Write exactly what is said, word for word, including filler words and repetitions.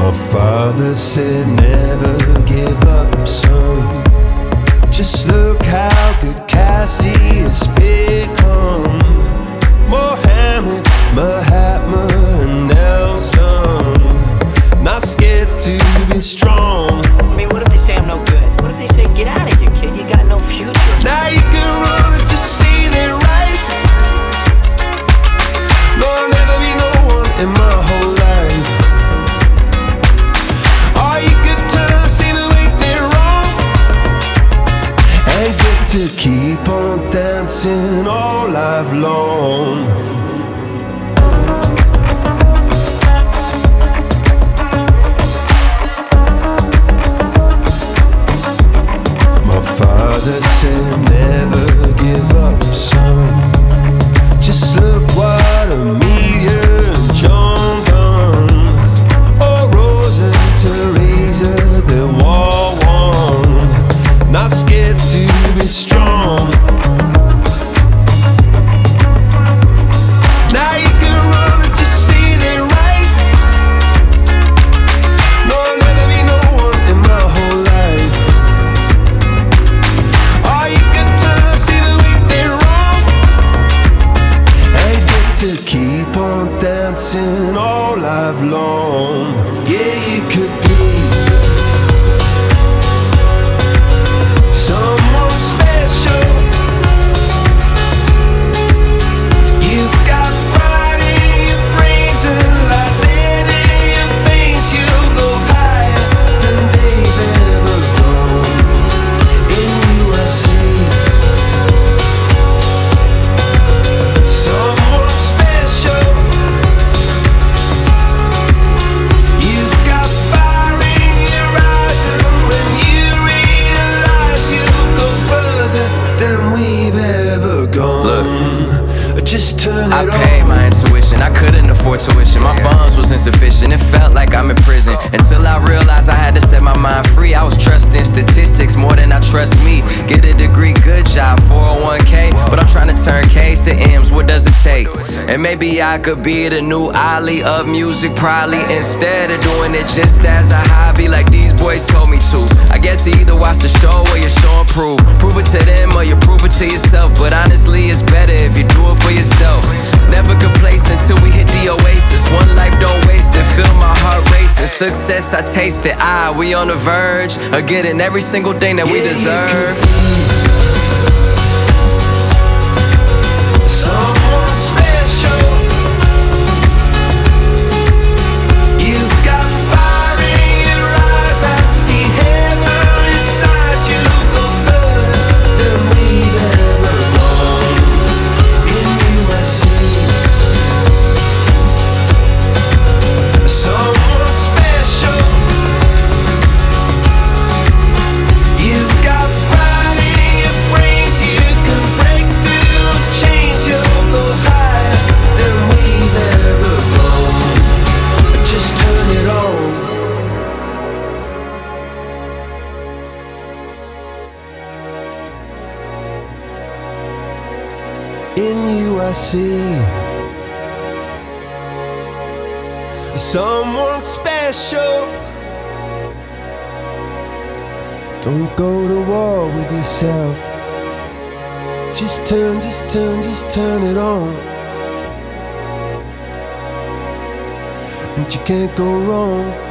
My father said never give up, son. Just look how good Cassie has become. Mohammed, Mahatma, and Nelson, not scared to be strong. I mean, what if they say I'm no good? What if they say, get out of here, kid, you got no future? Now you can run and just see they're right. No, I'll never be no one in my whole life. Or you could turn, see the way they're wrong, and get to keep on dancing all life long. Father said never give up, son. Just look what Amelia and John done. Oh, Rose and Teresa, they war won. Not scared to be strong. Now you can run and just see they're right. No, I'll never be no one in my whole life. To keep on dancing all life long. Yeah, you could be someone special. You've got pride in your brains and like lead in your veins. You'll go higher than they've ever gone. In you I see someone. You've got fire in your eyes, and when you realize you'll go further than we've ever gone. Look, just turn it I on. paid my intuition, I couldn't afford tuition. My funds was insufficient, it felt like I'm in prison. Until I realized I had to set my mind free. I was trusting statistics more than I trust me. Get a degree, good job, four oh one k. But I'm trying to turn K's to M's, what does it take? And maybe I could be the new Ali of music, probably, instead of doing it just as a hobby like these boys told me to. I guess you either watch the show or you show and prove. Prove it to them or you prove it to yourself. But honestly, it's better if you do it for yourself. Never complacent till we hit the oasis. One life, don't waste it, feel my heart racing. Success, I taste it, ah, we on the verge of getting every single thing that we deserve. Someone special. You've got fire in your eyes, I see heaven inside you. Go further than we've ever gone. In you I see someone special. You've got pride in your brains, you can break through those chains. You'll go higher than we've ever gone. Just turn it on. In you I see someone special. Don't go to war with yourself. Just turn, just turn, just turn it on. And you can't go wrong.